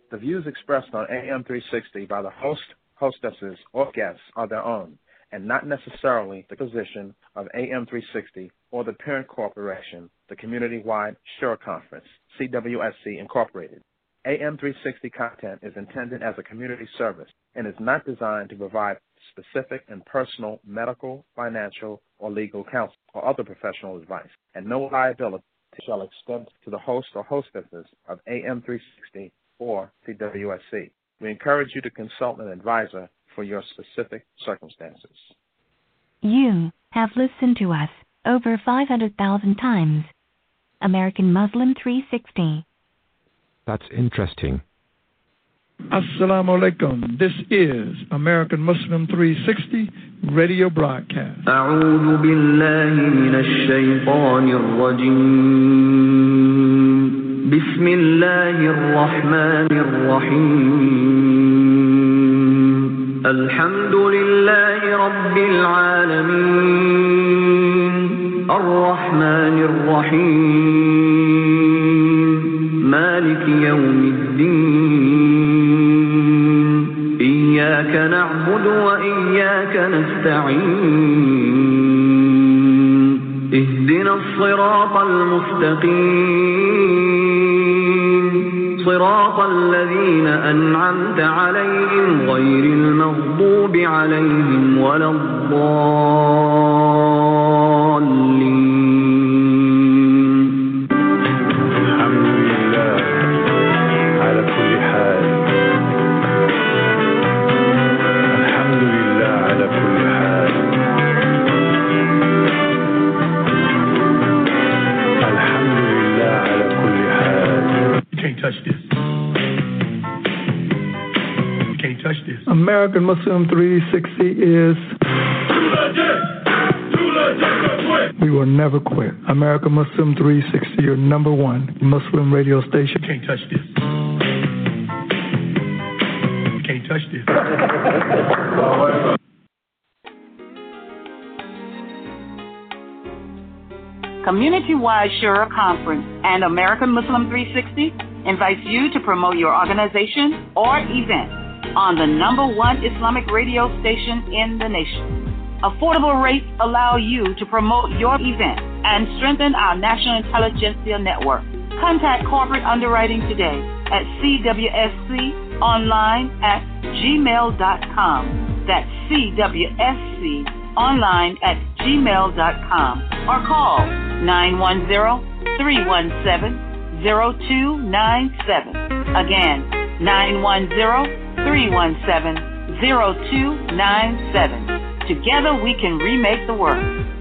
The views expressed on AM 360 by the host, hostesses, or guests are their own, and not necessarily the position of AM 360 or the parent corporation, the Community-Wide Sure Conference, CWSC Incorporated. AM 360 content is intended as a community service and is not designed to provide specific and personal medical, financial, or legal counsel or other professional advice, and no liability shall extend to the host or hostesses of AM 360 or CWSC. We encourage you to consult an advisor for your specific circumstances. You have listened to us over 500,000 times. American Muslim 360. That's interesting. Assalamu alaikum. This is American Muslim 360 radio broadcast. أعوذ بالله من الشيطان الرجيم. بسم الله الرحمن الرحيم. الحمد لله رب العالمين. الرحمن الرحيم. مالك يوم الدين. إياك نعبد وإياك نستعين. اهدنا الصراط المستقيم. صراط الذين أنعمت عليهم غير المغضوب عليهم ولا الضالين. American Muslim 360 is we will never quit. American Muslim 360, your number one Muslim radio station. You can't touch this. You can't touch this. Community-Wide Shura Conference and American Muslim 360 invites you to promote your organization or event on the number one Islamic radio station in the nation. Affordable rates allow you to promote your event and strengthen our national intelligentsia network. Contact corporate underwriting today at cwsconline@gmail.com. That's cwsconline@gmail.com or call 910-317-0297. Again, 910-317-0297. Together we can remake the world.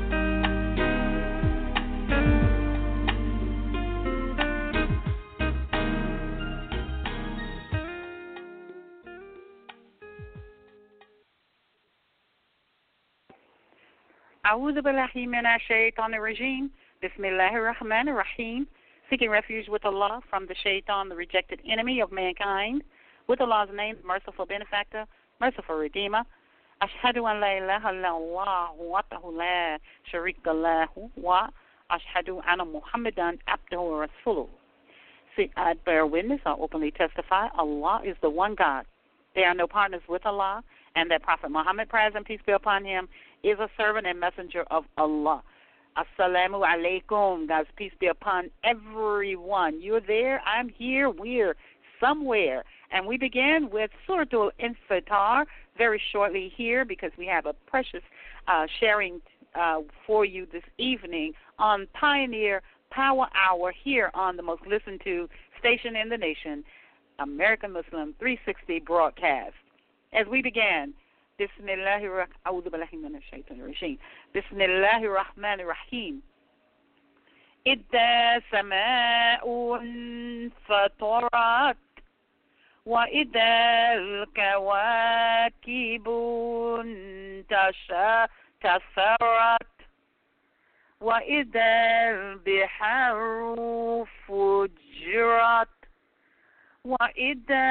أعوذ بالله من الشيطان الرجيم. Bismillahir Rahmanir Rahim. Seeking refuge with Allah from the shaitan, the rejected enemy of mankind. With Allah's name, merciful benefactor, merciful redeemer. Ashhadu an la ilaha illallah wahdahu la sharika lahu wa ashhadu anna Muhammadan abduhu wa rasuluhu. See, I bear witness, I openly testify, Allah is the one God. There are no partners with Allah, and that Prophet Muhammad, praise and peace be upon him, is a servant and messenger of Allah. Assalamu alaikum, God's peace be upon everyone. You're there, I'm here, we're somewhere. And we begin with Surah Al-Infitar very shortly here because we have a precious sharing for you this evening on Pioneer Power Hour here on the most listened to station in the nation, American Muslim 360 broadcast. As we begin, Bismillahir Rahmanir Rahim. Idda sama'un fatarat wa idda al-kawakibun tasarat wa idda al-biharu fujirat وَإِذَا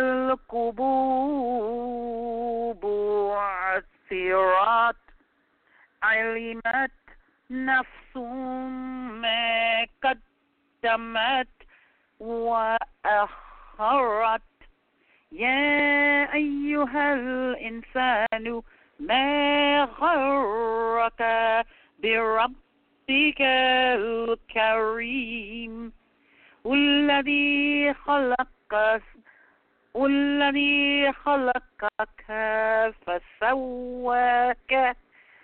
الْقُبُورُ عُثِرَتْ عَلِمَتْ نَفْسٌ مَا قَدَّمَتْ وَأَخَّرَتْ يا أيها الإنسان ما غرك بربك الكريم والذي خلقك فسواك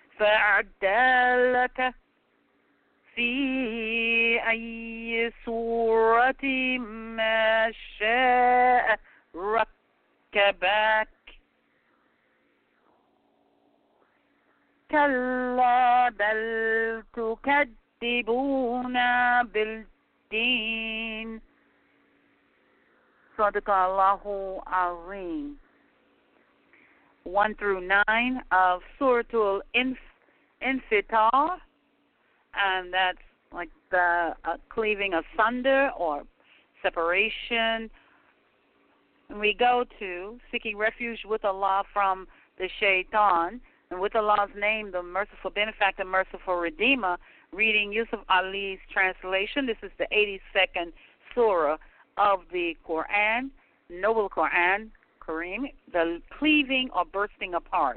فعدلك في أي صورة ما شاء ركبك كلا بل تكذبون بالدين صدق الله العظيم. 1 through 9 of Suratul Infitar, and that's like the cleaving asunder or separation. And we go to seeking refuge with Allah from the shaitan, and with Allah's name, the merciful benefactor, merciful redeemer, reading Yusuf Ali's translation. This is the 82nd surah of the Quran, Noble Quran, Kareem, the cleaving or bursting apart.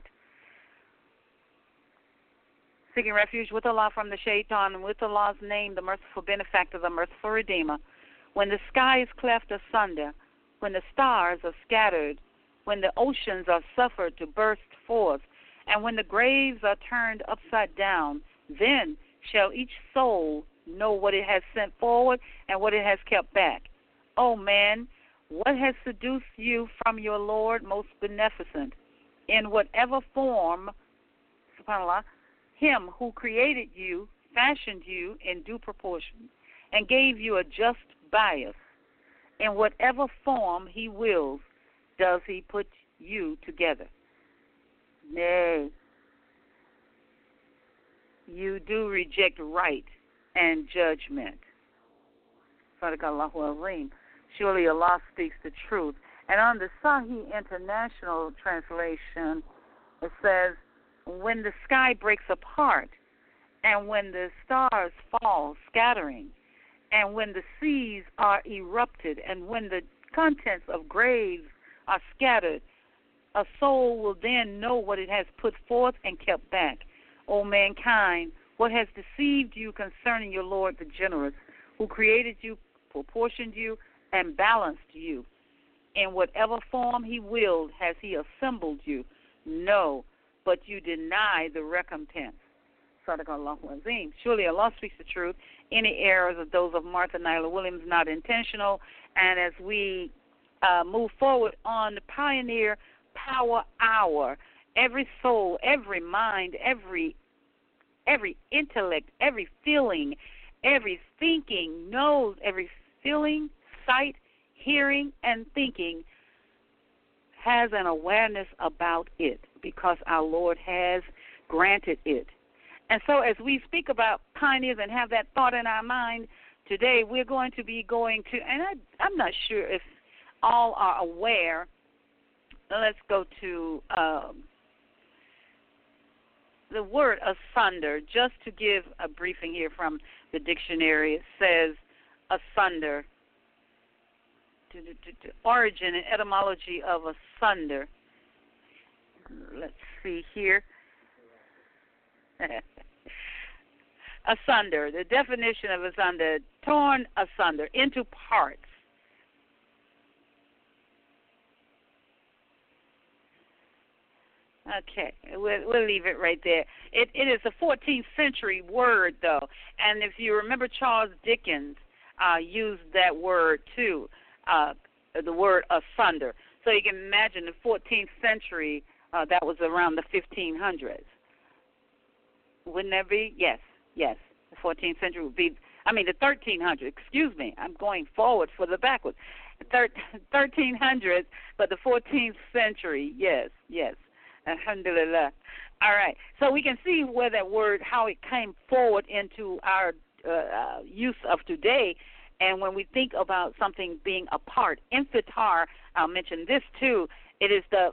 Seeking refuge with Allah from the shaitan, and with Allah's name, the merciful benefactor, the merciful redeemer. When the sky is cleft asunder, when the stars are scattered, when the oceans are suffered to burst forth, and when the graves are turned upside down, then shall each soul know what it has sent forward and what it has kept back. O man, what has seduced you from your Lord most beneficent? In whatever form, subhanAllah, him who created you, fashioned you in due proportion, and gave you a just bias. In whatever form he wills, does he put you together. Nay, you do reject right and judgment. Sadaqallahu Azim. Surely Allah speaks the truth. And on the Sahih International Translation, it says, when the sky breaks apart, and when the stars fall scattering, and when the seas are erupted, and when the contents of graves are scattered, a soul will then know what it has put forth and kept back. O mankind, what has deceived you concerning your Lord the Generous, who created you, proportioned you, and balanced you? In whatever form he willed has he assembled you. No, but you deny the recompense. Sadaqallahu Azim. Surely Allah speaks the truth. Any errors of those of Martha Nyla Williams not intentional. And as we move forward on the Pioneer Power Hour, every soul, every mind, every intellect, every feeling, every thinking knows, every feeling, sight, hearing, and thinking has an awareness about it because our Lord has granted it. And so as we speak about pioneers and have that thought in our mind, today we're going to be going to, and I'm not sure if all are aware, let's go to the word asunder, just to give a briefing here from the dictionary. It says asunder, the origin and etymology of asunder. Let's see here. Asunder, the definition of asunder, torn asunder, into parts. Okay, we'll leave it right there. It is a 14th century word, though, and if you remember, Charles Dickens used that word too, the word asunder. So you can imagine the 14th century, that was around the 1500s. Wouldn't that be? Yes. The 14th century would be, the 1300s, excuse me. I'm going forward for the backwards. 1300s, but the 14th century, yes. Alhamdulillah. All right. So we can see where that word, how it came forward into our use of today. And when we think about something being a part, infitar, I'll mention this too, it is the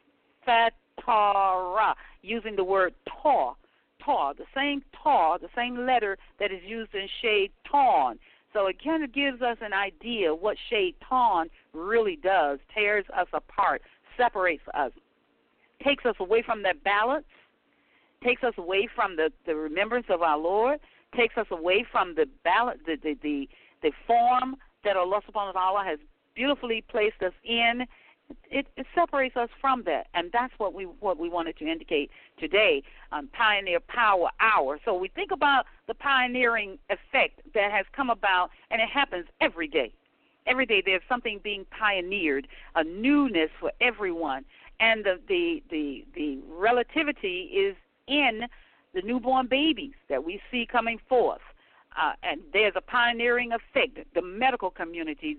fatara, using the word tar, the same letter that is used in shaitan. So it kind of gives us an idea what shaitan really does, tears us apart, separates us, takes us away from that balance, takes us away from the remembrance of our Lord, takes us away from the balance, the form that Allah subhanahu wa ta'ala has beautifully placed us in. It separates us from that, and that's what we wanted to indicate today on Pioneer Power Hour. So we think about the pioneering effect that has come about, and it happens every day. Every day there's something being pioneered, a newness for everyone, and the relativity is in the newborn babies that we see coming forth, and there's a pioneering effect. The medical community,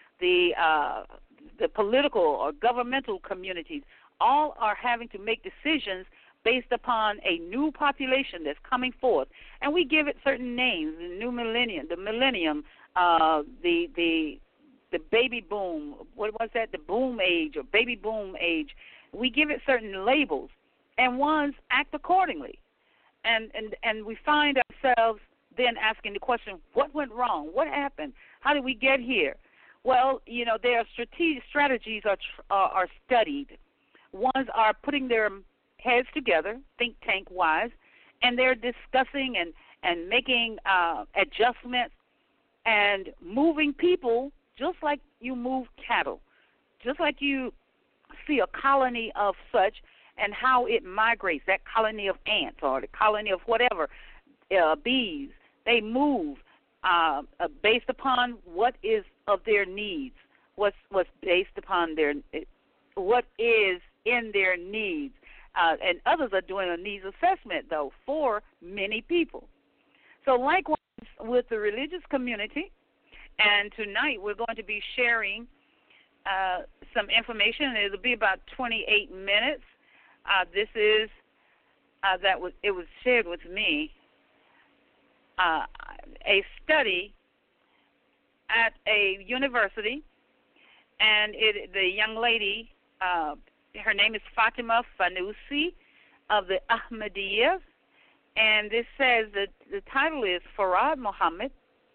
the political or governmental communities, all are having to make decisions based upon a new population that's coming forth, and we give it certain names: the new millennium, the baby boom. What was that? The boom age or baby boom age. We give it certain labels, and ones act accordingly, and we find ourselves then asking the question: what went wrong? What happened? How did we get here? Well, their strategies are studied. Ones are putting their heads together, think tank wise, and they're discussing and making adjustments and moving people just like you move cattle, just like you see a colony of such and how it migrates, that colony of ants or the colony of whatever, bees. They move based upon what is of their needs, what's based upon what is in their needs. And others are doing a needs assessment, though, for many people. So likewise with the religious community, and tonight we're going to be sharing some information. It'll be about 28 minutes. This is it was shared with me, a study at a university, and the young lady, her name is Fatima Fanusi of the Ahmadiyya, and this says that the title is Farad Muhammad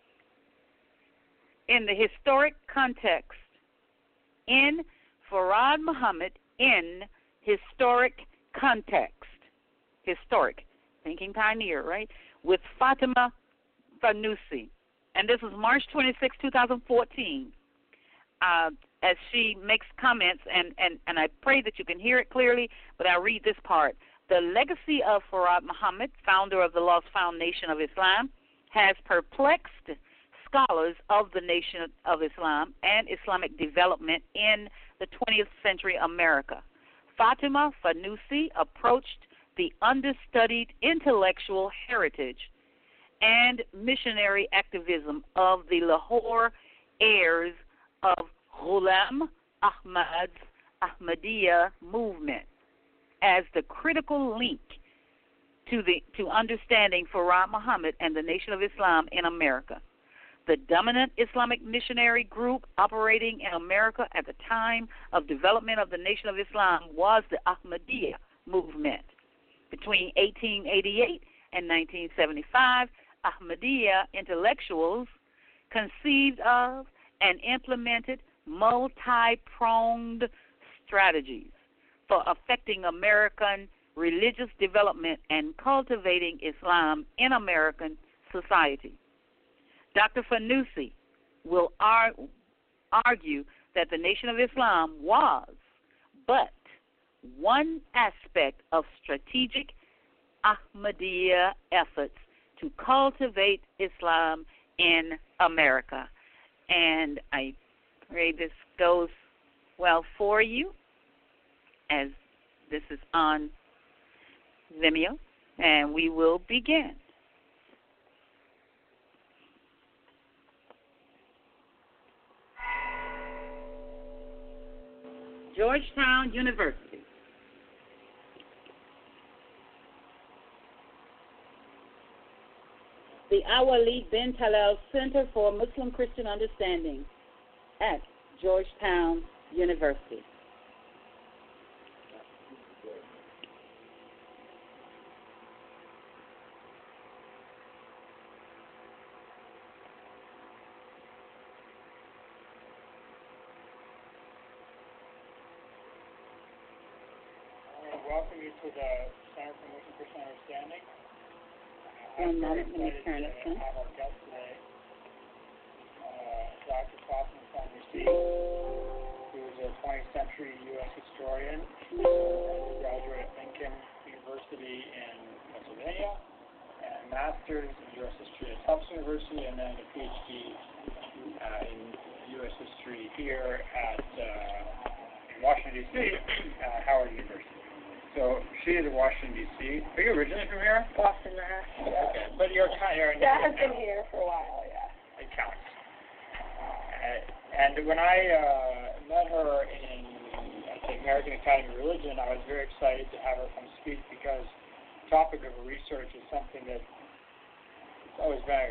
in the historic context. In Farad Muhammad in historic context. Historic, thinking pioneer, right? With Fatima Fanusi. And this is March 26, 2014, as she makes comments, and I pray that you can hear it clearly, but I'll read this part. The legacy of Farad Muhammad, founder of the Lost Foundation of Islam, has perplexed scholars of the Nation of Islam and Islamic development in the 20th century America. Fatima Fanusi approached the understudied intellectual heritage and missionary activism of the Lahore heirs of Ghulam Ahmad's Ahmadiyya movement as the critical link to understanding Farad Muhammad and the Nation of Islam in America. The dominant Islamic missionary group operating in America at the time of development of the Nation of Islam was the Ahmadiyya movement. Between 1888 and 1975, Ahmadiyya intellectuals conceived of and implemented multi-pronged strategies for affecting American religious development and cultivating Islam in American society. Dr. Fanusi will argue that the Nation of Islam was but one aspect of strategic Ahmadiyya efforts to cultivate Islam in America. And I pray this goes well for you, as this is on Vimeo, and we will begin. Georgetown University. The Al-Walid bin Talal Center for Muslim Christian Understanding at Georgetown University. welcome you to the Center for Muslim Christian Understanding. And let me turn it to have our guest today, Dr. Fatima Sandersi, who is a 20th century U.S. historian, graduate at Lincoln University in Pennsylvania, and a master's in U.S. history at Tufts University, and then a PhD in U.S. history here at Washington, D.C., Howard University. So she is in Washington, D.C. Are you originally from here? Boston, Mass. Okay, but you're kind of... Yeah, I've been here for a while, yeah. It counts. And when I met her in the American Academy of Religion, I was very excited to have her come speak because the topic of her research is something that has always been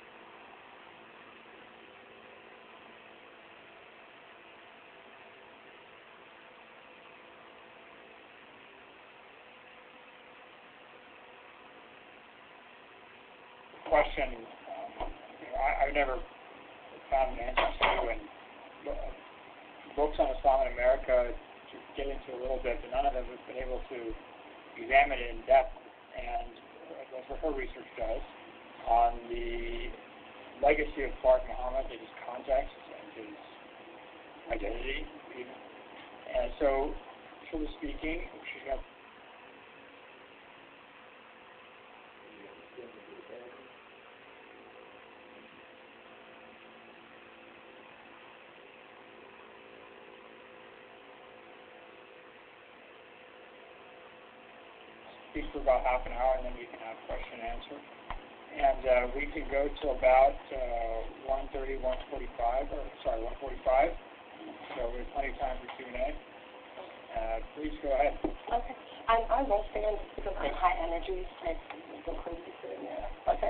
question. I've never found an answer to, and books on Islam in America to get into a little bit, but none of them have been able to examine it in depth, and that's what her research does on the legacy of Prophet Muhammad and his context and his identity. And so, truly speaking, she's got speak for about half an hour, and then we can have question and answer. And we can go to about 1:30, 1:45, or sorry, 1:45. So we have plenty of time for Q&A. Please go ahead. Okay. I won't stand because I'm high energy. I go crazy sitting there. Okay.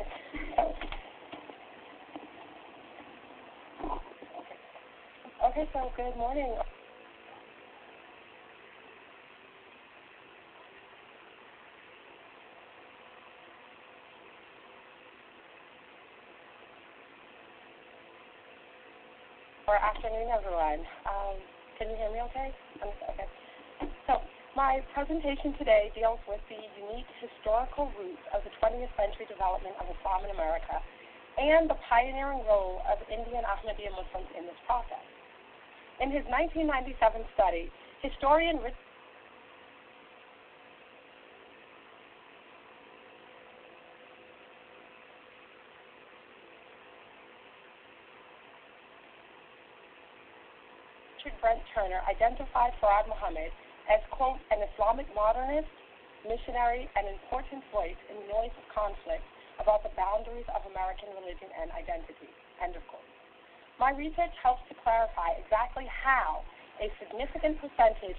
Okay, so good morning. Or afternoon, everyone. Can you hear me okay? Okay. So my presentation today deals with the unique historical roots of the 20th century development of Islam in America and the pioneering role of Indian Ahmadiyya Muslims in this process. In his 1997 study, historian Brent Turner identified Farad Muhammad as, quote, an Islamic modernist, missionary, and important voice in the noise of conflict about the boundaries of American religion and identity, end of quote. My research helps to clarify exactly how a significant percentage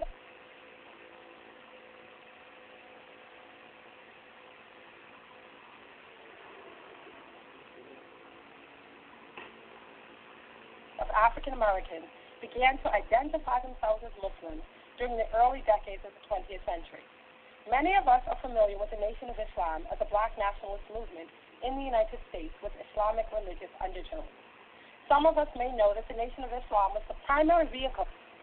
of African Americans began to identify themselves as Muslims during the early decades of the 20th century. Many of us are familiar with the Nation of Islam as a black nationalist movement in the United States with Islamic religious undertones. Some of us may know that the Nation of Islam was the primary vehicle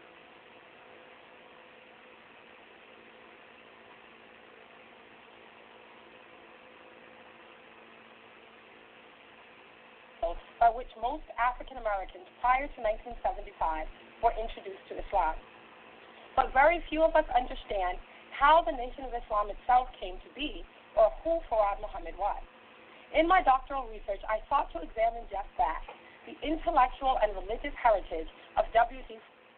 by which most African Americans prior to 1975 were introduced to Islam. But very few of us understand how the Nation of Islam itself came to be or who Farad Muhammad was. In my doctoral research, I sought to examine just that, the intellectual and religious heritage of W.D.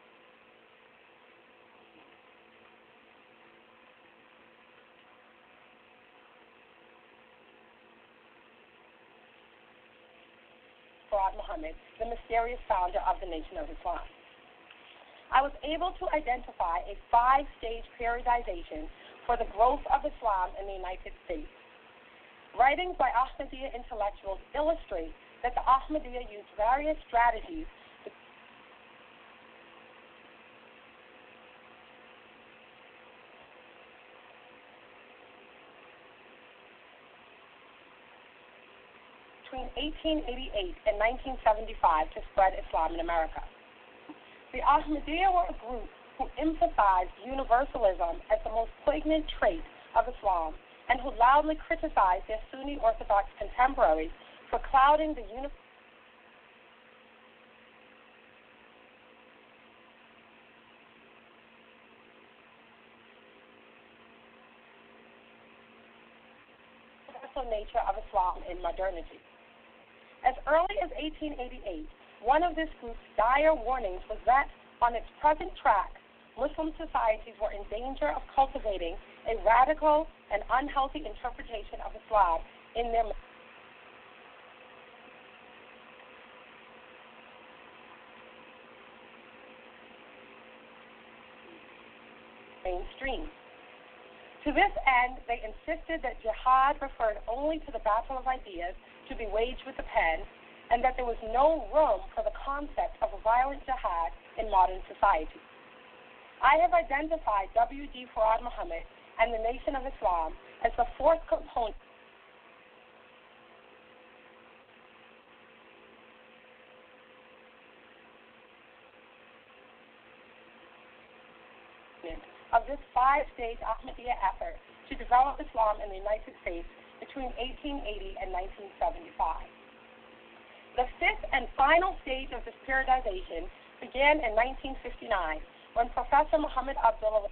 Farad Muhammad, the mysterious founder of the Nation of Islam. I was able to identify a 5-stage periodization for the growth of Islam in the United States. Writings by Ahmadiyya intellectuals illustrate that the Ahmadiyya used various strategies between 1888 and 1975 to spread Islam in America. The Ahmadiyya were a group who emphasized universalism as the most poignant trait of Islam and who loudly criticized their Sunni Orthodox contemporaries for clouding the universal nature of Islam in modernity. As early as 1888, one of this group's dire warnings was that, on its present track, Muslim societies were in danger of cultivating a radical and unhealthy interpretation of Islam in their mainstream. To this end, they insisted that jihad referred only to the battle of ideas to be waged with the pen, and that there was no room for the concept of a violent jihad in modern society. I have identified W.D. Farad Muhammad and the Nation of Islam as the fourth component of this five-stage Ahmadiyya effort to develop Islam in the United States between 1880 and 1975. The fifth and final stage of this periodization began in 1959 when Professor Muhammad Abdullah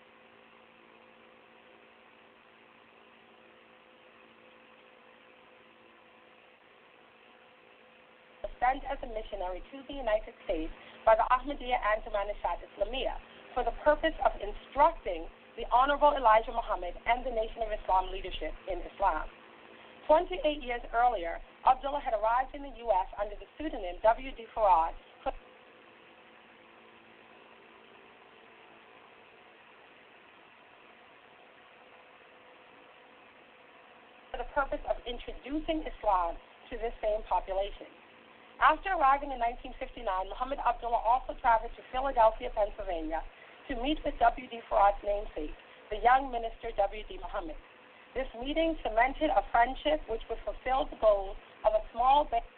was sent as a missionary to the United States by the Ahmadiyya Anjuman Nashad Islamiyya for the purpose of instructing the Honorable Elijah Muhammad and the Nation of Islam leadership in Islam. 28 years earlier, Abdullah had arrived in the U.S. under the pseudonym W.D. Farad for the purpose of introducing Islam to this same population. After arriving in 1959, Muhammad Abdullah also traveled to Philadelphia, Pennsylvania, to meet with W.D. Farad's namesake, the young minister W.D. Muhammad. This meeting cemented a friendship which would fulfill the goals of a small band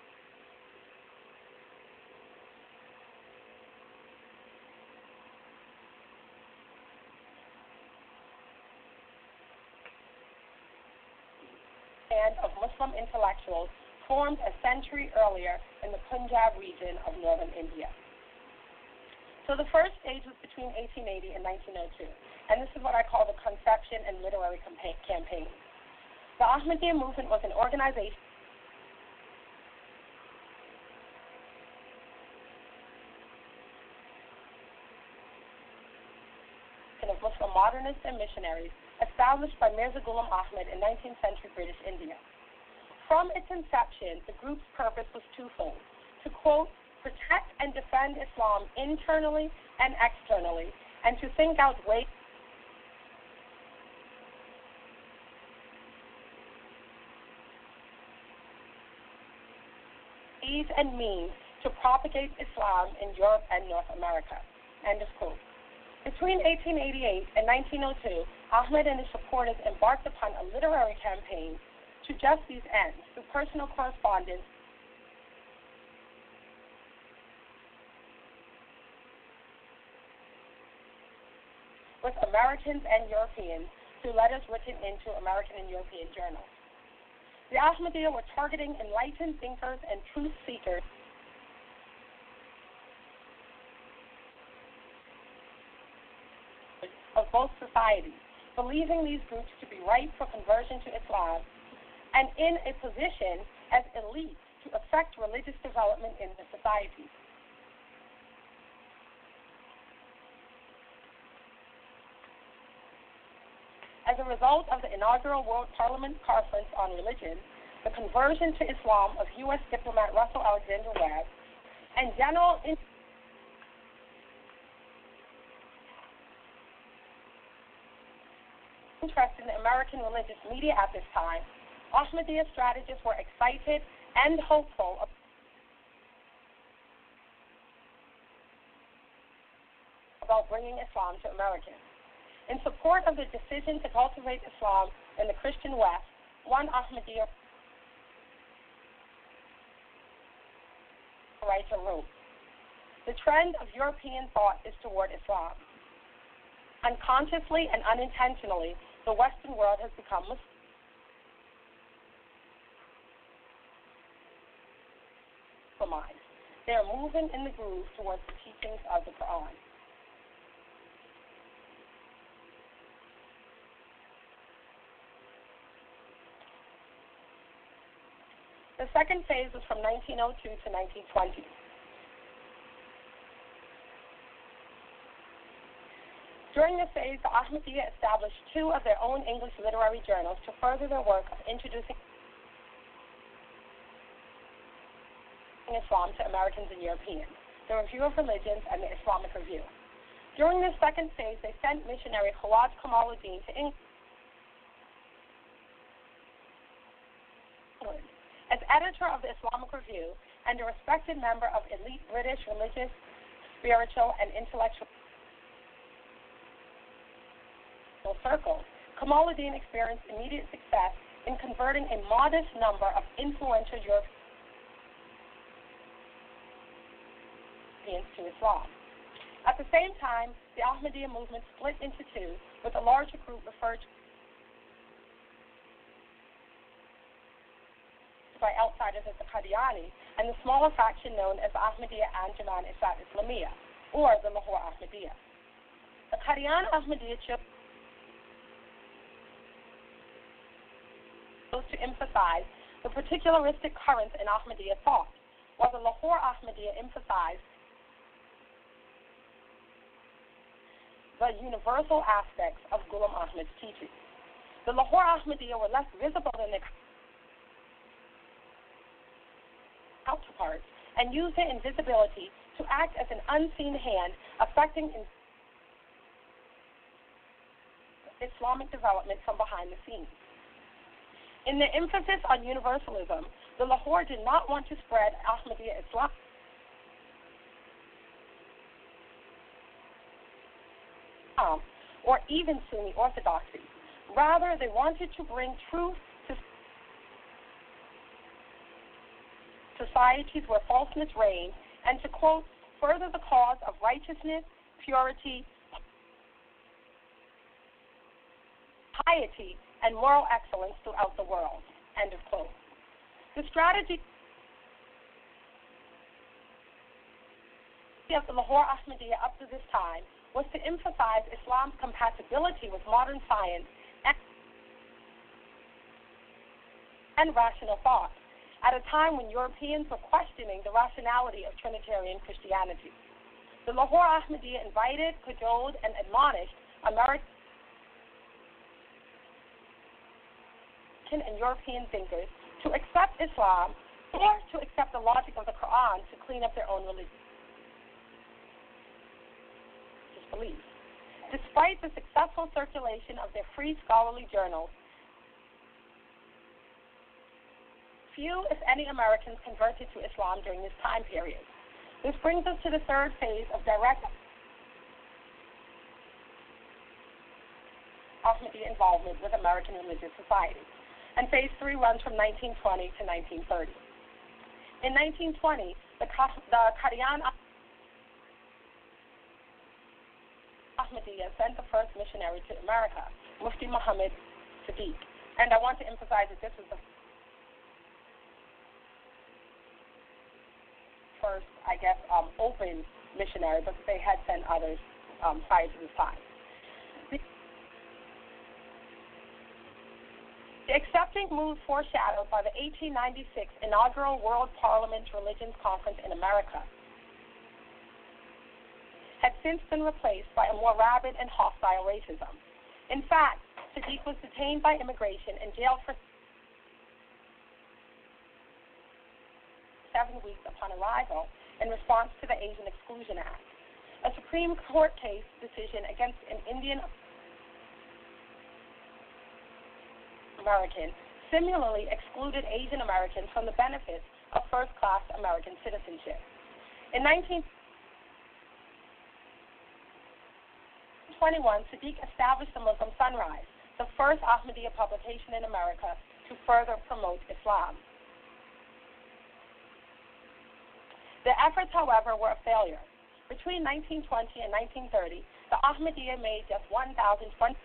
of Muslim intellectuals formed a century earlier in the Punjab region of northern India. So the first stage was between 1880 and 1902, and this is what I call the conception and literary campaign. The Ahmadiyya movement was an organization of Muslim modernists and missionaries established by Mirza Ghulam Ahmad in 19th century British India. From its inception, the group's purpose was twofold: to, quote, protect and defend Islam internally and externally, and to think out ways and means to propagate Islam in Europe and North America. End of quote. Between 1888 and 1902, Ahmed and his supporters embarked upon a literary campaign to just these ends through personal correspondence with Americans and Europeans through letters written into American and European journals. The Ahmadiyya were targeting enlightened thinkers and truth seekers of both societies, believing these groups to be ripe for conversion to Islam and in a position as elites to affect religious development in the society. As a result of the inaugural World Parliament Conference on Religion, the conversion to Islam of U.S. diplomat Russell Alexander Webb, and general interest in the American religious media at this time, Ahmadiyya strategists were excited and hopeful about bringing Islam to Americans. In support of the decision to cultivate Islam in the Christian West, one Ahmadiyya writer wrote, the trend of European thought is toward Islam. Unconsciously and unintentionally, the Western world has become Muslimized. They are moving in the groove towards the teachings of the Quran. The second phase was from 1902 to 1920. During this phase, the Ahmadiyya established two of their own English literary journals to further their work of introducing Islam to Americans and Europeans, the Review of Religions and the Islamic Review. During this second phase, they sent missionary Khawaj Kamaluddin to England. As editor of the Islamic Review and a respected member of elite British religious, spiritual, and intellectual circles, Kamaluddin experienced immediate success in converting a modest number of influential Europeans to Islam. At the same time, the Ahmadiyya movement split into two, with a larger group referred to by outsiders as the Qadiani, and the smaller faction known as the Ahmadiyya Anjuman Isat Islamiyya, or the Lahore Ahmadiyya. The Qadian Ahmadiyya chose to emphasize the particularistic currents in Ahmadiyya thought, while the Lahore Ahmadiyya emphasized the universal aspects of Ghulam Ahmad's teaching. The Lahore Ahmadiyya were less visible than their counterparts and used their invisibility to act as an unseen hand affecting Islamic development from behind the scenes. In their emphasis on universalism, the Lahore did not want to spread Ahmadiyya Islam or even Sunni orthodoxy. Rather, they wanted to bring truth to societies where falseness reigned, and to, quote, further the cause of righteousness, purity, piety, and moral excellence throughout the world, end of quote. The strategy of the Lahore Ahmadiyya up to this time was to emphasize Islam's compatibility with modern science and rational thought, at a time when Europeans were questioning the rationality of Trinitarian Christianity. The Lahore Ahmadiyya invited, cajoled, and admonished American and European thinkers to accept Islam or to accept the logic of the Quran to clean up their own religious beliefs. Despite the successful circulation of their free scholarly journals, few, if any, Americans converted to Islam during this time period. This brings us to the third phase of direct Ahmadiyya involvement with American religious society. And phase 3 runs from 1920 to 1930. In 1920, the Qadian Ahmadiyya sent the first missionary to America, Mufti Muhammad Sadiq. And I want to emphasize that this was the first, open missionary, but they had sent others prior to this time. The accepting move foreshadowed by the 1896 inaugural World Parliament Religions Conference in America had since been replaced by a more rabid and hostile racism. In fact, Sadiq was detained by immigration and jailed for 7 weeks upon arrival in response to the Asian Exclusion Act, a Supreme Court case decision against an Indian American similarly excluded Asian Americans from the benefits of first-class American citizenship. In 1921, Sadiq established the Muslim Sunrise, the first Ahmadiyya publication in America to further promote Islam. The efforts, however, were a failure. Between 1920 and 1930, the Ahmadiyya made just 1,025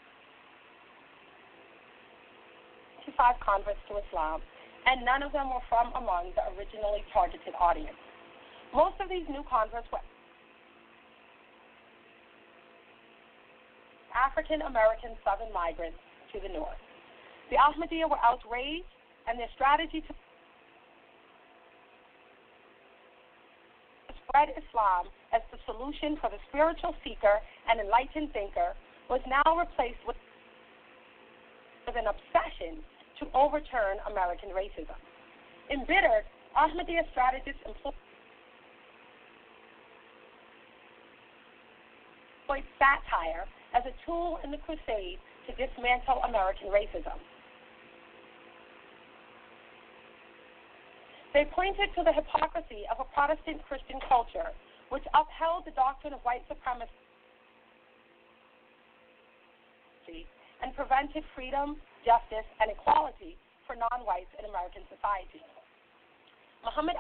converts to Islam, and none of them were from among the originally targeted audience. Most of these new converts were African American Southern migrants to the north. The Ahmadiyya were outraged, and their strategy to spread Islam as the solution for the spiritual seeker and enlightened thinker was now replaced with an obsession to overturn American racism. Embittered, Ahmadiyya strategists employed satire as a tool in the crusade to dismantle American racism. They pointed to the hypocrisy of a Protestant Christian culture which upheld the doctrine of white supremacy and prevented freedom, justice, and equality for non-whites in American society. Muhammad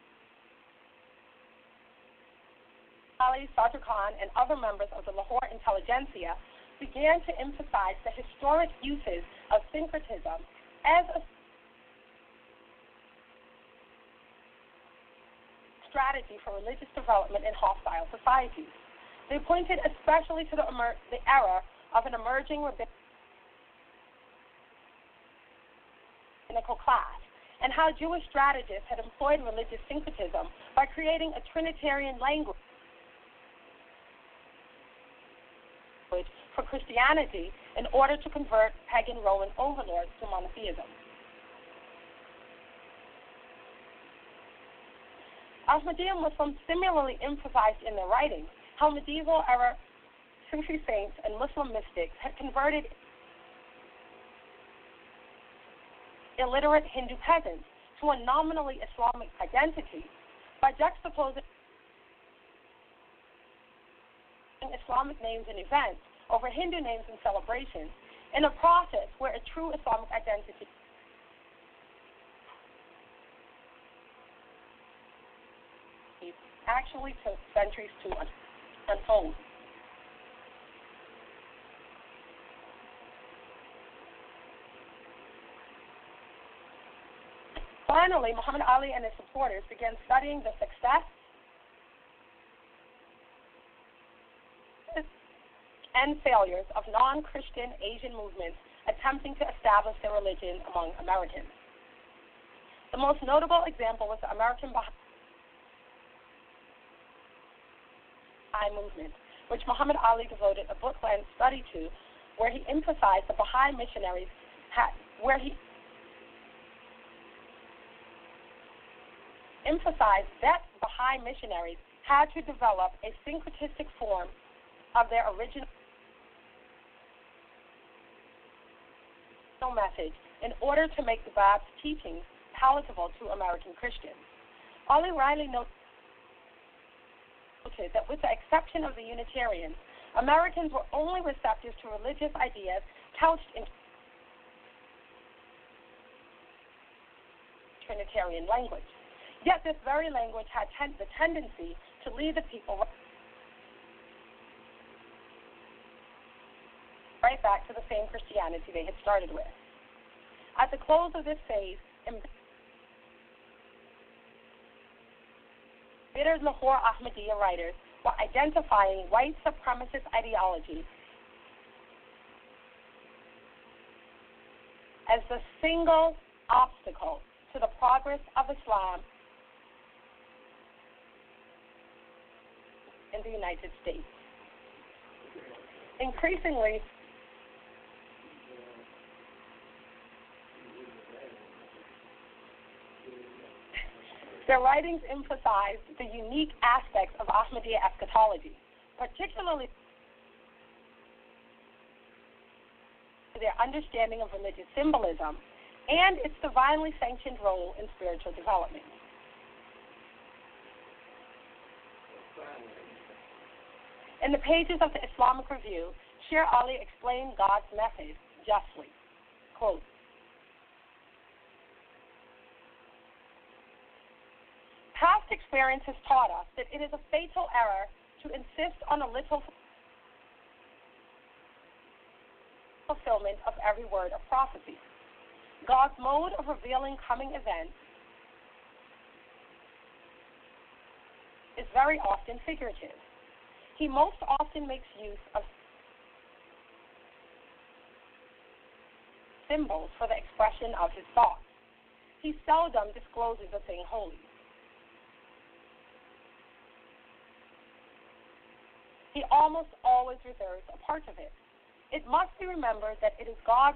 Ali, Sadr Khan, and other members of the Lahore intelligentsia began to emphasize the historic uses of syncretism as a strategy for religious development in hostile societies. They pointed especially to the era of an emerging rabbinical class and how Jewish strategists had employed religious syncretism by creating a Trinitarian language for Christianity in order to convert pagan Roman overlords to monotheism. Ahmadiyya Muslims similarly emphasized in their writings how medieval-era Sufi saints and Muslim mystics had converted illiterate Hindu peasants to a nominally Islamic identity by juxtaposing Islamic names and events over Hindu names and celebrations in a process where a true Islamic identity actually took centuries to unfold. Finally, Muhammad Ali and his supporters began studying the success and failures of non-Christian Asian movements attempting to establish their religion among Americans. The most notable example was the American Baha'i movement, which Muhammad Ali devoted a book-length study to, where he emphasized the Baha'i missionaries had to develop a syncretistic form of their original message in order to make the Bab's teachings palatable to American Christians. Ali Riley noted that with the exception of the Unitarians, Americans were only receptive to religious ideas couched in Trinitarian language. Yet this very language had the tendency to lead the people right back to the same Christianity they had started with. At the close of this phase, embittered Lahore Ahmadiyya writers were identifying white supremacist ideology as the single obstacle to the progress of Islam in the United States. Increasingly, their writings emphasized the unique aspects of Ahmadiyya eschatology, particularly their understanding of religious symbolism and its divinely sanctioned role in spiritual development. In the pages of the Islamic Review, Sher Ali explained God's message justly. Quote, Past experience has taught us that it is a fatal error to insist on a literal fulfillment of every word of prophecy. God's mode of revealing coming events is very often figurative. He most often makes use of symbols for the expression of his thoughts. He seldom discloses a thing wholly. He almost always reserves a part of it. It must be remembered that it is God's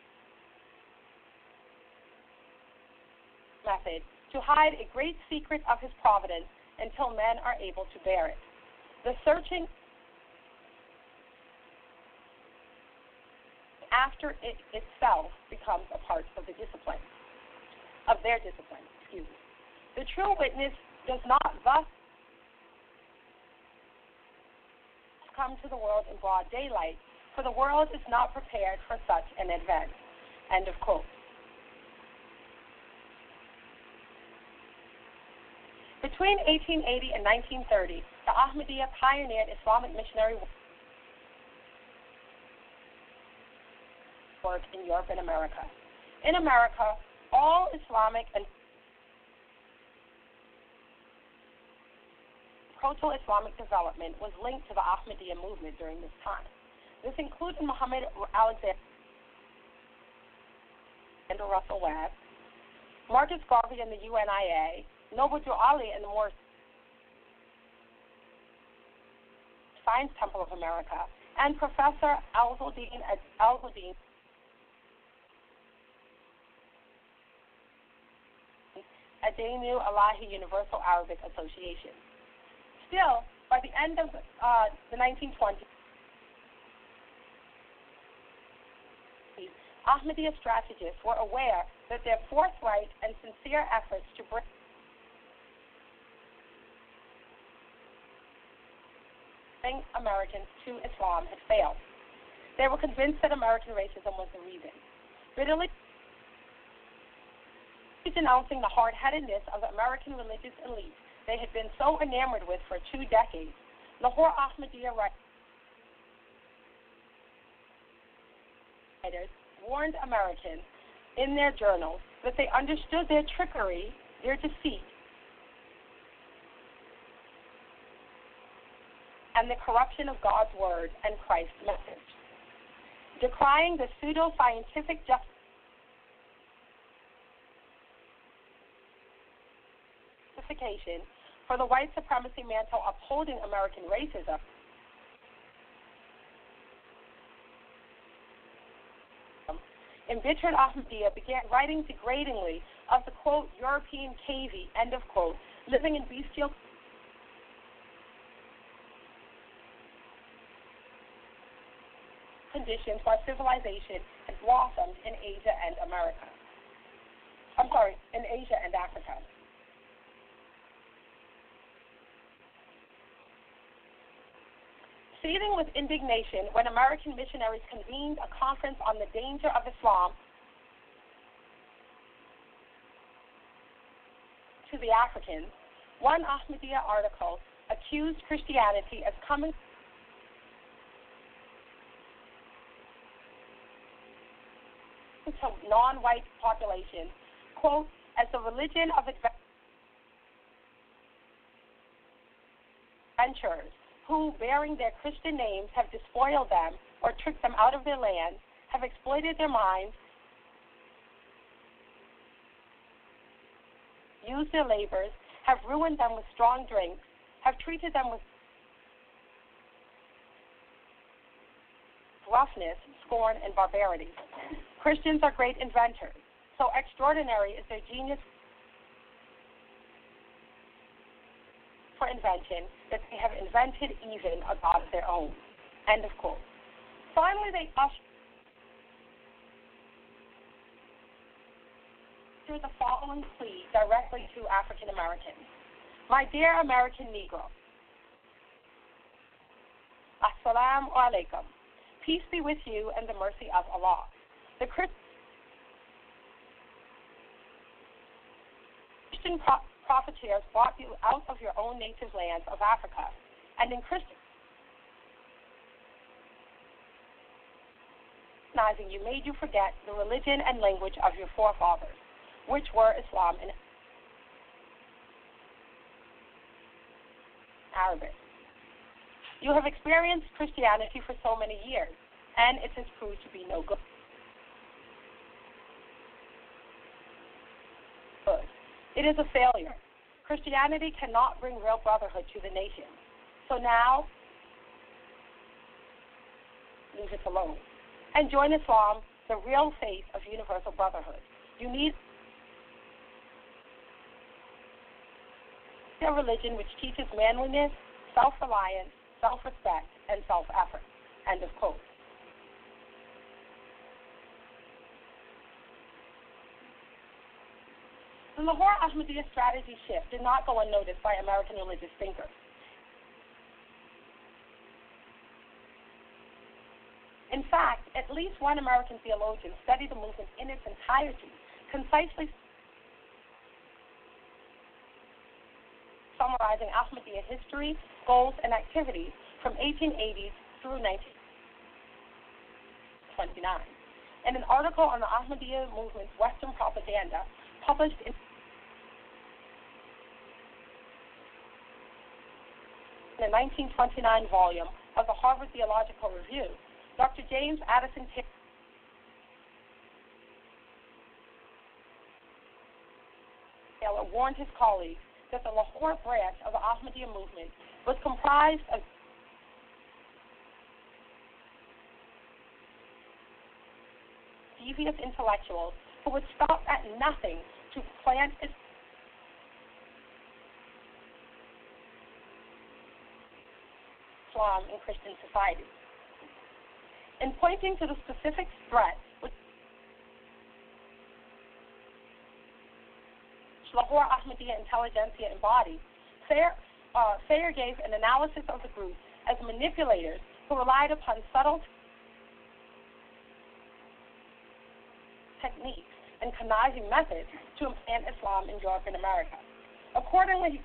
method to hide a great secret of his providence until men are able to bear it. The searching after it itself becomes a part of the discipline, of their discipline, The true witness does not thus come to the world in broad daylight, for the world is not prepared for such an event. End of quote. Between 1880 and 1930, the Ahmadiyya pioneered Islamic missionary work in Europe and America. In America, all Islamic and proto-Islamic development was linked to the Ahmadiyya movement during this time. This included Muhammad Alexander Russell Webb, Marcus Garvey and the UNIA, Noble Ali and the Moorish Science Temple of America, and Professor Alauddin Adenu Alahi Universal Arabic Association. Still, by the end of the 1920s, Ahmadiyya strategists were aware that their forthright and sincere efforts to bring Americans to Islam had failed. They were convinced that American racism was the reason. Bitterly denouncing the hard-headedness of the American religious elite they had been so enamored with for 2 decades, Lahore Ahmadiyya writers warned Americans in their journals that they understood their trickery, their deceit, and the corruption of God's word and Christ's message. Decrying the pseudo-scientific justification for the white supremacy mantle upholding American racism, embittered Ahmadiyya began writing degradingly of the, quote, European cavey, end of quote, living in bestial conditions while civilization had blossomed in Asia and Africa. Seething with indignation when American missionaries convened a conference on the danger of Islam to the Africans, one Ahmadiyya article accused Christianity as coming to non-white populations, quote, as the religion of adventurers, who, bearing their Christian names, have despoiled them or tricked them out of their land, have exploited their minds, used their labors, have ruined them with strong drinks, have treated them with roughness, scorn, and barbarity. Christians are great inventors. So extraordinary is their genius for invention that they have invented even a God of their own. End of quote. Finally, they ushered the following plea directly to African Americans. My dear American Negro, Assalamu alaikum. Peace be with you and the mercy of Allah. The Christian profiteers brought you out of your own native lands of Africa, and in Christianizing you made you forget the religion and language of your forefathers, which were Islam and Arabic. You have experienced Christianity for so many years, and it has proved to be no good. It is a failure. Christianity cannot bring real brotherhood to the nation. So now, leave it alone. And join Islam, the real faith of universal brotherhood. You need a religion which teaches manliness, self-reliance, self-respect, and self-effort. End of quote. The Lahore Ahmadiyya strategy shift did not go unnoticed by American religious thinkers. In fact, at least one American theologian studied the movement in its entirety, concisely summarizing Ahmadiyya history, goals, and activities from 1880s through 1929. In an article on the Ahmadiyya movement's Western propaganda, published in the 1929 volume of the Harvard Theological Review, Dr. James Addison Taylor warned his colleagues that the Lahore branch of the Ahmadiyya movement was comprised of devious intellectuals who would stop at nothing to plant Islam in Christian society. In pointing to the specific threat which Lahore Ahmadiyya intelligentsia embodied, Sayer gave an analysis of the group as manipulators who relied upon subtle techniques and conniving methods to implant Islam in Europe and America. Accordingly,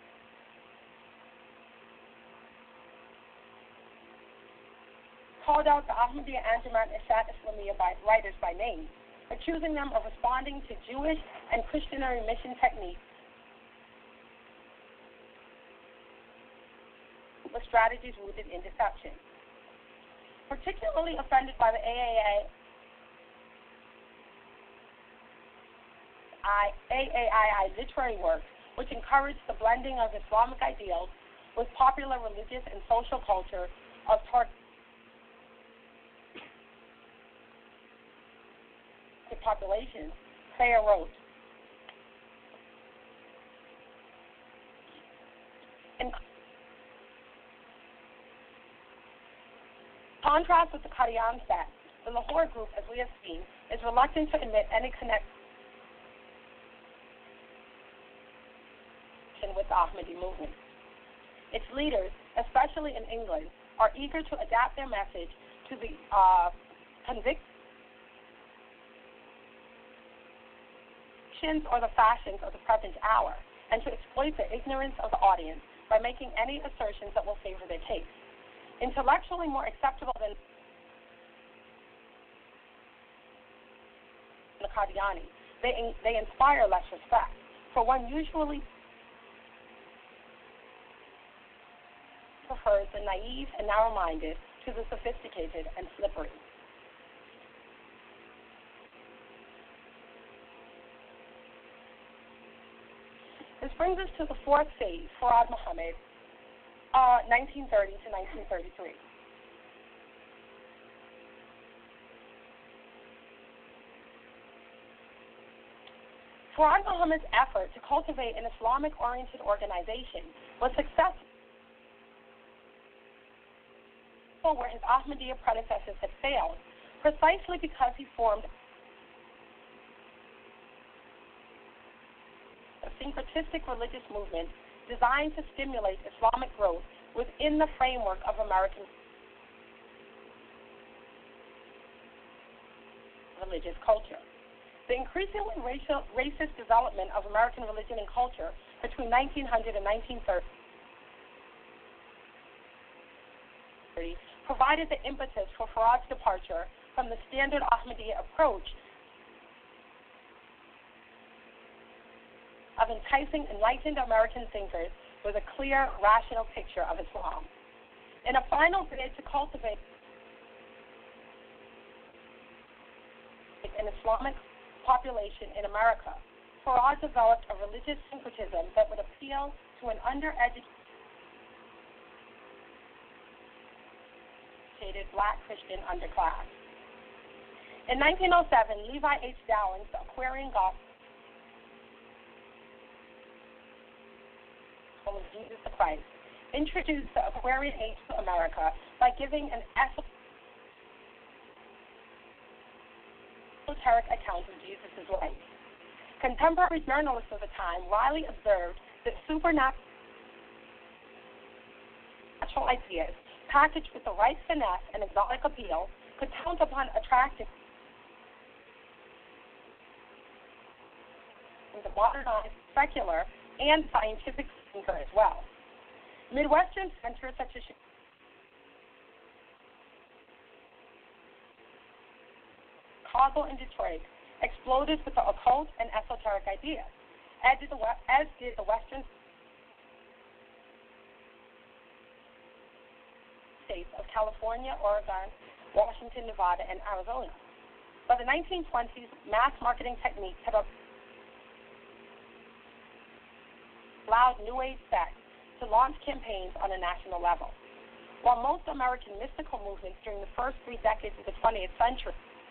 called out the Ahmadiyya Anjuman Irshad Islamiyya writers by name, accusing them of responding to Jewish and Christianary mission techniques with strategies rooted in deception. Particularly offended by the AAII literary work, which encouraged the blending of Islamic ideals with popular religious and social culture of the population, Sayer wrote, in contrast with the Qadian sect, the Lahore group, as we have seen, is reluctant to admit any connection with the Ahmadi movement. Its leaders, especially in England, are eager to adapt their message to the convictions or the fashions of the present hour, and to exploit the ignorance of the audience by making any assertions that will favor their case. Intellectually more acceptable than the Qadiani, they inspire less respect, for one usually prefers the naive and narrow-minded to the sophisticated and slippery. This brings us to the fourth phase, Fard Muhammad, 1930 to 1933. Fard Muhammad's effort to cultivate an Islamic-oriented organization was successful where his Ahmadiyya predecessors had failed, precisely because he formed a syncretistic religious movement designed to stimulate Islamic growth within the framework of American religious culture. The increasingly racist development of American religion and culture, between 1900 and 1930 provided the impetus for Farad's departure from the standard Ahmadiyya approach of enticing enlightened American thinkers with a clear, rational picture of Islam. In a final bid to cultivate an Islamic population in America, Farad developed a religious syncretism that would appeal to an undereducated black Christian underclass. In 1907, Levi H. Dowling, the Aquarian Gospel of Jesus the Christ, introduced the Aquarian age to America by giving an esoteric account of Jesus' life. Contemporary journalists of the time widely observed that supernatural ideas, packaged with the right finesse and exotic appeal, could count upon attracting the modernized, secular, and scientific thinker as well. Midwestern centers such as Chicago and Detroit exploded with the occult and esoteric ideas, as did the Western states of California, Oregon, Washington, Nevada, and Arizona. By the 1920s, mass marketing techniques had allowed New Age sects to launch campaigns on a national level. While most American mystical movements during the first 3 decades of the 20th century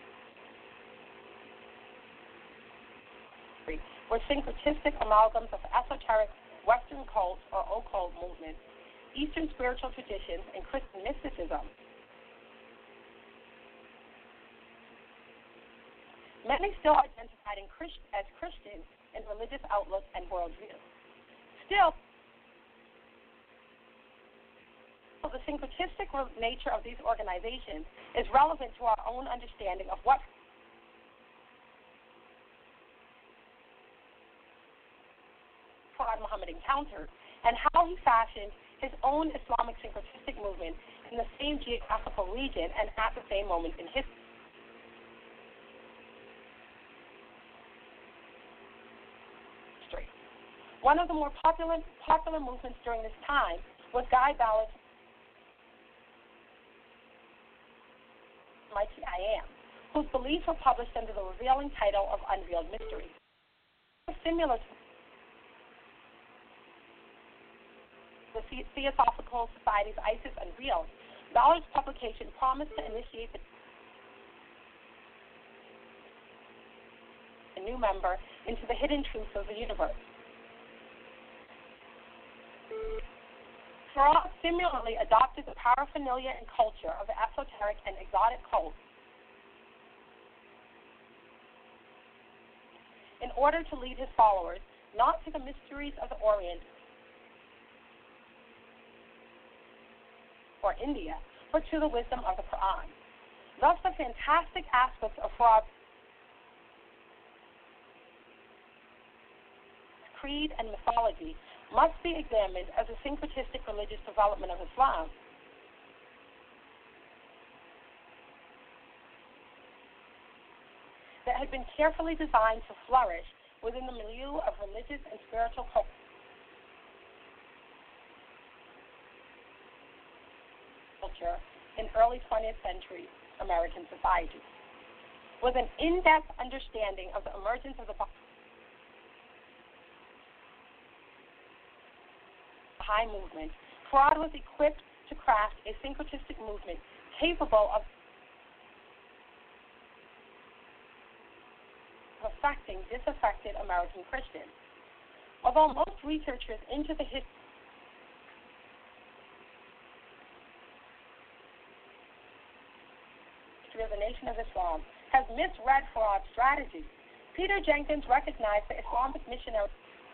were syncretistic amalgams of esoteric Western cults or occult movements, Eastern spiritual traditions, and Christian mysticism, many still identified as Christian in religious outlook and worldview. Still, the syncretistic nature of these organizations is relevant to our own understanding of what Farad Muhammad encountered and how he fashioned his own Islamic syncretistic movement in the same geographical region and at the same moment in history. One of the more popular movements during this time was Guy Ballard's Mighty I Am, whose beliefs were published under the revealing title of Unveiled Mysteries. Similar to the Theosophical Society's ISIS Unveiled, Ballard's publication promised to initiate a new member into the hidden truths of the universe. Farad similarly adopted the paraphernalia and culture of the esoteric and exotic cults in order to lead his followers not to the mysteries of the Orient or India, but to the wisdom of the Quran. Thus, the fantastic aspects of Farad's creed and mythology must be examined as a syncretistic religious development of Islam. That had been carefully designed to flourish within the milieu of religious and spiritual culture in early 20th century American society. With an in-depth understanding of the emergence of the Baha'i movement, Farad was equipped to craft a syncretistic movement capable of affecting disaffected American Christians. Although most researchers into the history of the Nation of Islam has misread Farad's strategy, Peter Jenkins recognized the Islamic missionary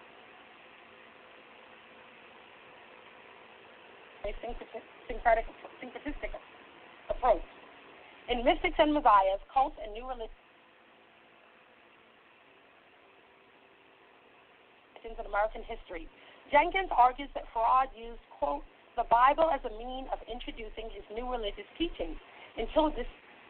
syncretistic approach. In Mystics and Messiahs, Cults and New Religions Jenkins in American History. Jenkins argues that Farad used, quote, the Bible as a means of introducing his new religious teachings until this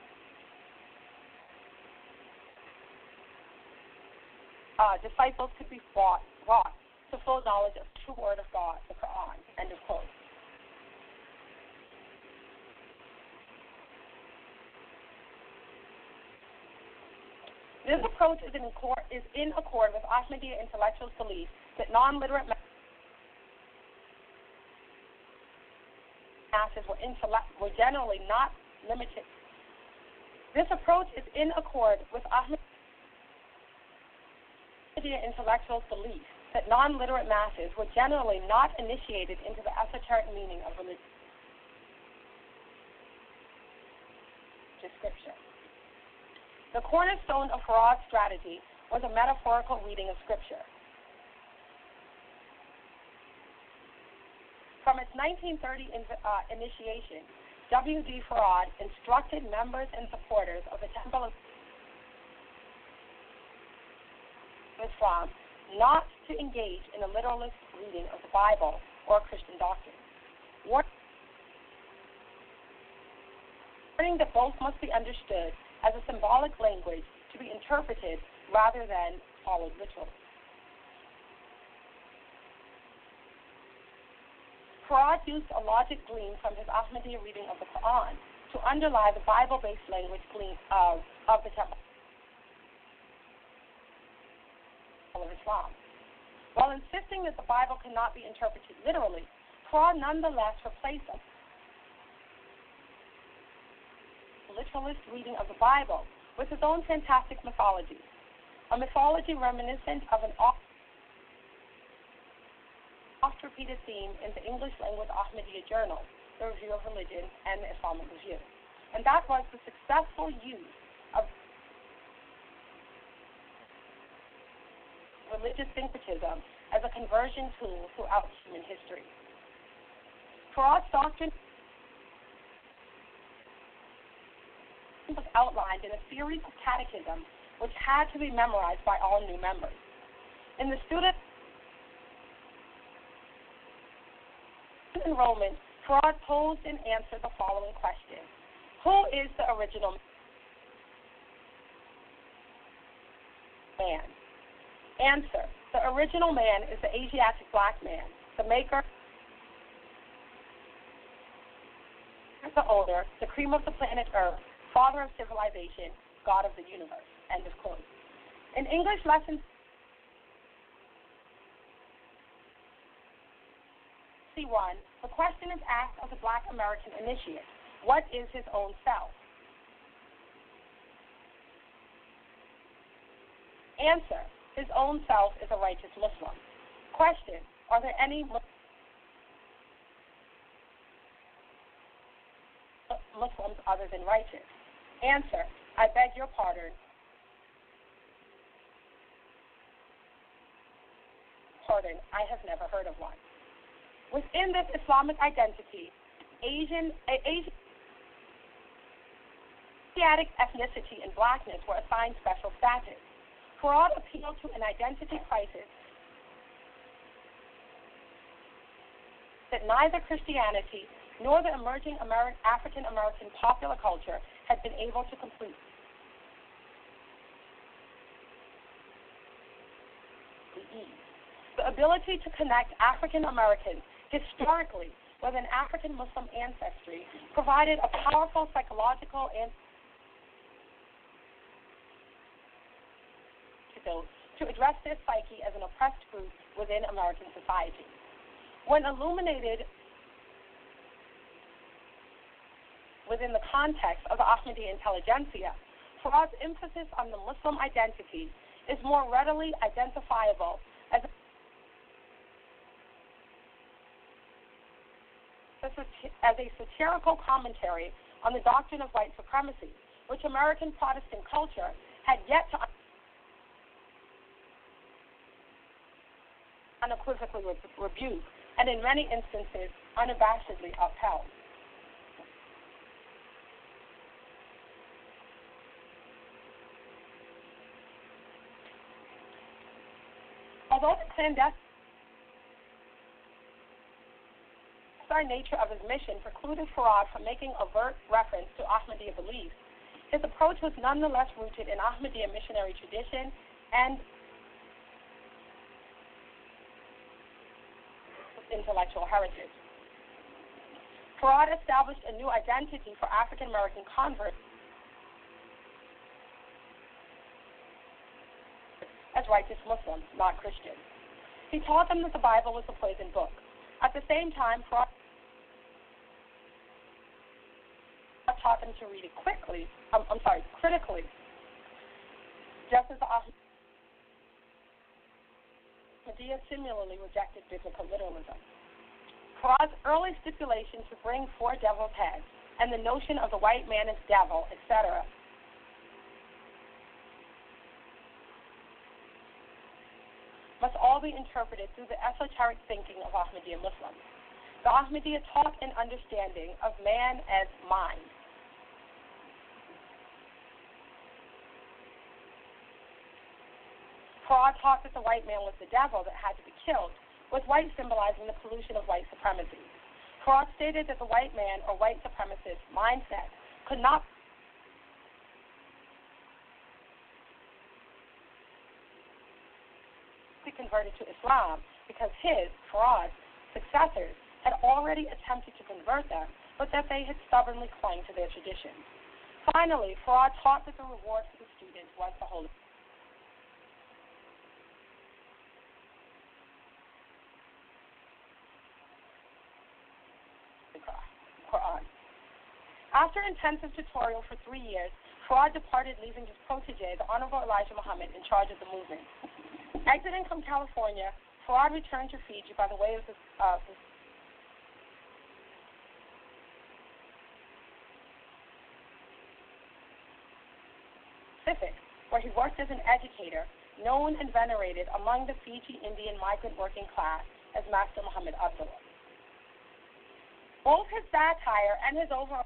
disciples could be brought to full knowledge of the true word of God, the Quran, end of quote. This approach is in accord with Ahmadiyya intellectuals' belief that non-literate masses were generally not limited. This approach is in accord with Ahmadiyya intellectuals' belief that non-literate masses were generally not initiated into the esoteric meaning of religious scripture. The cornerstone of Farad's strategy was a metaphorical reading of Scripture. From its 1930 initiation, W.D. Farad instructed members and supporters of the Temple of Islam not to engage in a literalist reading of the Bible or Christian doctrine, warning that both must be understood as a symbolic language to be interpreted rather than followed literally. Farad used a logic gleaned from his Ahmadiyya reading of the Quran to underlie the Bible-based language gleaned of the Temple of Islam. While insisting that the Bible cannot be interpreted literally, Farad nonetheless replaced a literalist reading of the Bible with his own fantastic mythology, a mythology reminiscent of an oft-repeated theme in the English-language Ahmadiyya journal, The Review of Religion and the Islamic Review, and that was the successful use of religious syncretism as a conversion tool throughout human history. Farad's doctrine was outlined in a series of catechisms which had to be memorized by all new members. In the student enrollment, Farad posed and answered the following question: who is the original man? Answer: the original man is the Asiatic black man, the maker, the owner, the cream of the planet Earth, father of civilization, God of the universe. End of quote. In English lesson 1, the question is asked of the black American initiate: what is his own self? Answer: his own self is a righteous Muslim. Question: are there any Muslims other than righteous? Answer: I beg your pardon. I have never heard of one. Within this Islamic identity, Asiatic ethnicity and blackness were assigned special status. Farad appealed to an identity crisis that neither Christianity nor the emerging African-American popular culture had been able to complete. The ability to connect African Americans historically with an African Muslim ancestry provided a powerful psychological antidote to address their psyche as an oppressed group within American society. When illuminated within the context of the Ahmadiyya intelligentsia, Farad's emphasis on the Muslim identity is more readily identifiable as a satirical commentary on the doctrine of white supremacy, which American Protestant culture had yet to unequivocally rebuke, and in many instances unabashedly upheld. Although the clandestine nature of his mission precluded Farad from making overt reference to Ahmadiyya beliefs, his approach was nonetheless rooted in Ahmadiyya missionary tradition and intellectual heritage. Farad established a new identity for African American converts as righteous Muslims, not Christians. He taught them that the Bible was a poison book. At the same time, Farad taught them to read it critically, just as Ahmadiyya similarly rejected biblical literalism. Farad's early stipulation to bring four devil's heads and the notion of the white man as devil, etc., must all be interpreted through the esoteric thinking of Ahmadiyya Muslims. The Ahmadiyya taught an understanding of man as mind. Farad taught that the white man was the devil that had to be killed, with white symbolizing the pollution of white supremacy. Farad stated that the white man or white supremacist mindset could not be converted to Islam because his, Farad's, successors had already attempted to convert them, but that they had stubbornly clung to their traditions. Finally, Farad taught that the reward for the student was the Holy Quran. After intensive tutorial for 3 years, Farad departed, leaving his protege, the Honorable Elijah Muhammad, in charge of the movement. Exiting from California, Farad returned to Fiji by the way of the Pacific, where he worked as an educator, known and venerated among the Fiji Indian migrant working class as Master Muhammad Abdullah. Both his satire and his overall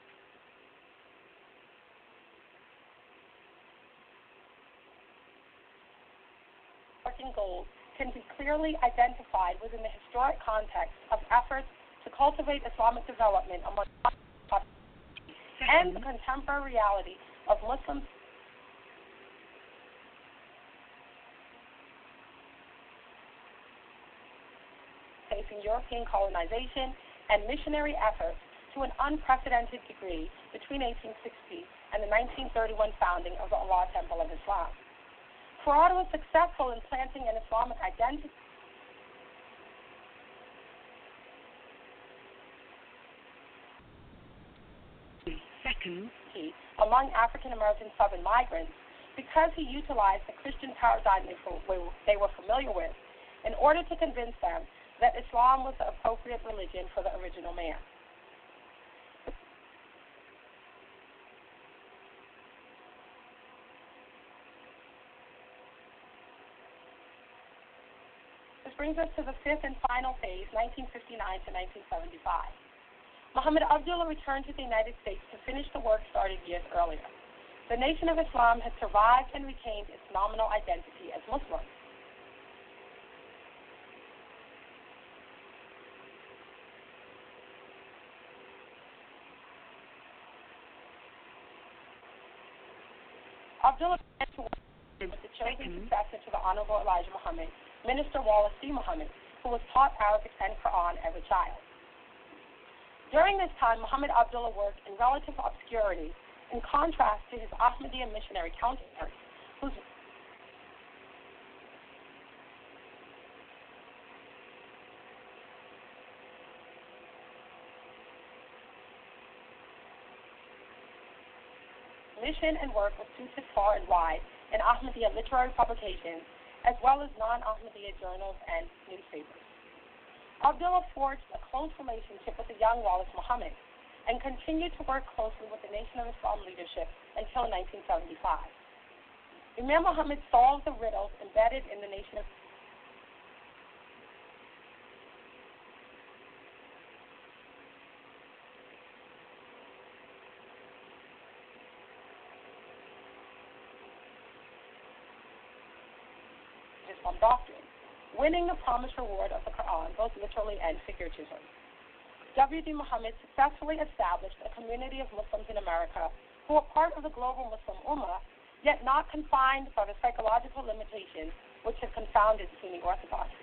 goals can be clearly identified within the historic context of efforts to cultivate Islamic development among and the contemporary reality of Muslims facing European colonization and missionary efforts to an unprecedented degree between 1860 and the 1931 founding of the Allah Temple of Islam. Farad was successful in planting an Islamic identity among African American Southern migrants because he utilized the Christian paradigm they were familiar with in order to convince them that Islam was the appropriate religion for the original man. This brings us to the fifth and final phase, 1959 to 1975. Muhammad Abdullah returned to the United States to finish the work started years earlier. The Nation of Islam has survived and retained its nominal identity as Muslim. Abdullah began to work with the chosen successor to the Honorable Elijah Muhammad, Minister Wallace C. Muhammad, who was taught Arabic and Quran as a child. During this time, Muhammad Abdullah worked in relative obscurity, in contrast to his Ahmadiyya missionary counterparts, whose mission and work was suited far and wide in Ahmadiyya literary publications, as well as non-Ahmadiyya journals and newspapers. Abdullah forged a close relationship with the young Wallace Muhammad and continued to work closely with the Nation of Islam leadership until 1975. Imam Muhammad solved the riddles embedded in the Nation of Islam doctrine, winning the promised reward of the Quran, both literally and figuratively. W.D. Muhammad successfully established a community of Muslims in America who are part of the global Muslim Ummah, yet not confined by the psychological limitations which have confounded Sunni orthodoxy.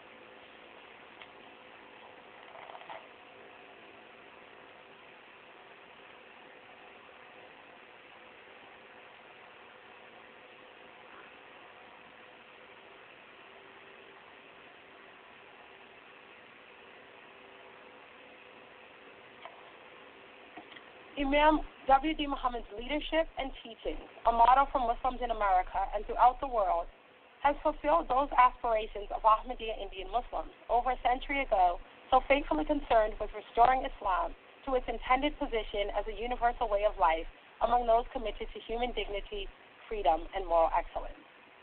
Imam W.D. Muhammad's leadership and teachings, a model for Muslims in America and throughout the world, has fulfilled those aspirations of Ahmadiyya Indian Muslims over a century ago, so faithfully concerned with restoring Islam to its intended position as a universal way of life among those committed to human dignity, freedom, and moral excellence.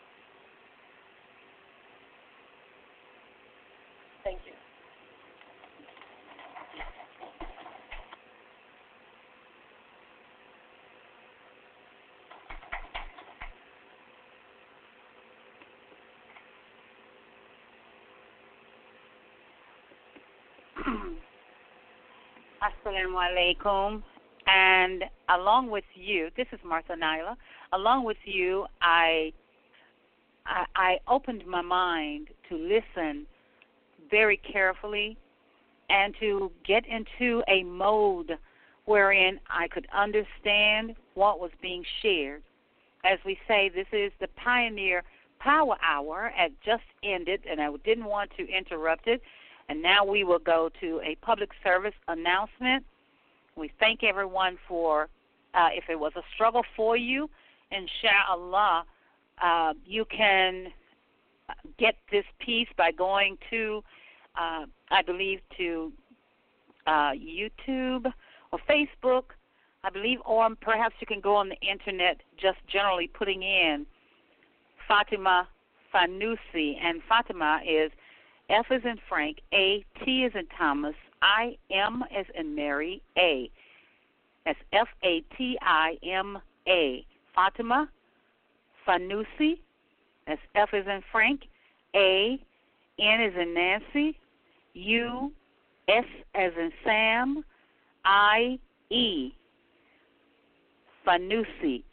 Thank you. Assalamu alaikum. And along with you, this is Martha Naila. Along with you, I opened my mind to listen very carefully and to get into a mode wherein I could understand what was being shared. As we say, this is the Pioneer Power Hour. It just ended, and I didn't want to interrupt it. And now we will go to a public service announcement. We thank everyone for, if it was a struggle for you, inshallah, you can get this piece by going to, I believe, to YouTube or Facebook, I believe, or perhaps you can go on the Internet just generally putting in Fatima Fanusi. And Fatima is F as in Frank, A, T as in Thomas, I, M as in Mary, A. That's Fatima. Fatima Fanusi. That's F as in Frank, A, N as in Nancy, U, S as in Sam, I, E. Fanusi.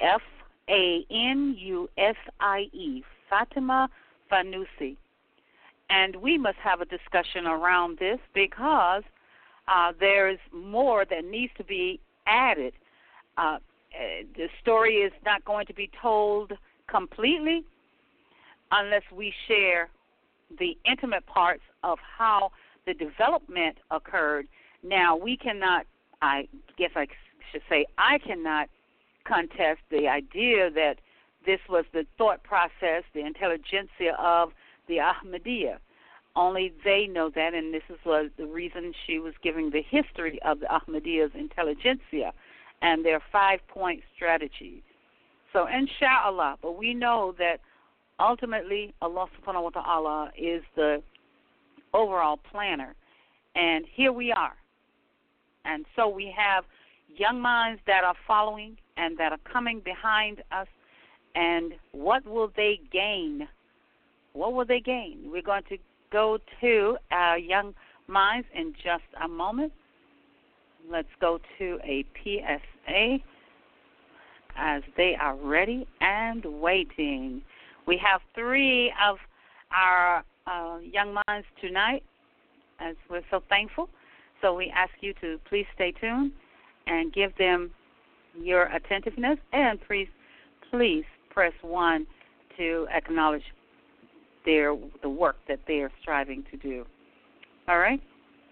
Fanusie. Fatima Fanusi. And we must have a discussion around this because there is more that needs to be added. The story is not going to be told completely unless we share the intimate parts of how the development occurred. Now, we cannot, I guess I should say, I cannot contest the idea that this was the thought process, the intelligentsia of the Ahmadiyya. Only they know that, and this was the reason she was giving the history of the Ahmadiyya's intelligentsia and their 5-point strategy. So, inshallah, but we know that ultimately Allah subhanahu wa ta'ala is the overall planner. And here we are. And so we have young minds that are following and that are coming behind us. And what will they gain? What will they gain? We're going to go to our young minds in just a moment. Let's go to a PSA as they are ready and waiting. We have 3 of our young minds tonight, as we're so thankful. So we ask you to please stay tuned and give them your attentiveness, and please press 1 to acknowledge the work that they are striving to do. All right?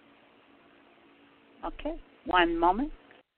Okay, one moment.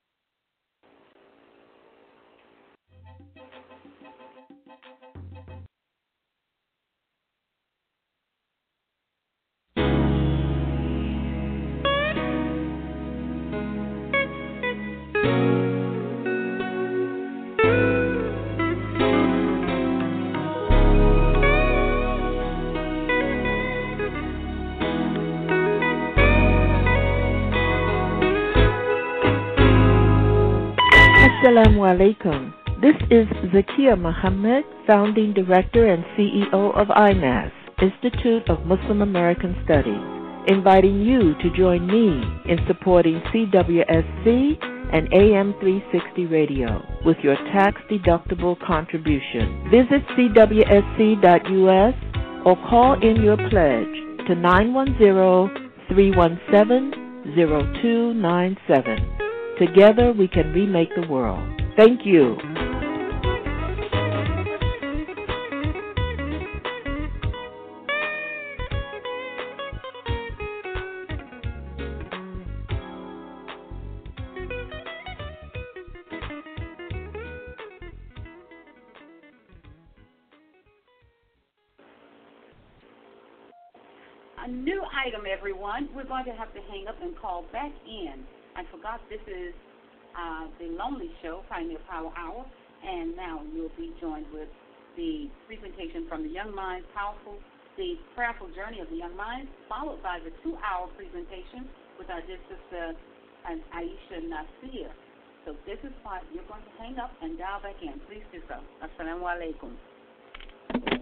Assalamu alaikum. This is Zakia Muhammad, Founding Director and CEO of IMAS. Institute of Muslim American Studies, inviting you to join me in supporting CWSC and AM 360 Radio with your tax-deductible contribution. Visit cwsc.us or call in your pledge to 910-317-0297. Together we can remake the world. Thank you. A new item, everyone. We're going to have to hang up and call back in. I forgot this is the Lonely Show, Pioneer Power Hour, and now you'll be joined with the presentation from the Young Minds, the Prayerful Journey of the Young Minds, followed by the 2-hour presentation with our dear sister Aisha Nasir. So this is why you're going to hang up and dial back in. Please do so. Assalamu alaikum.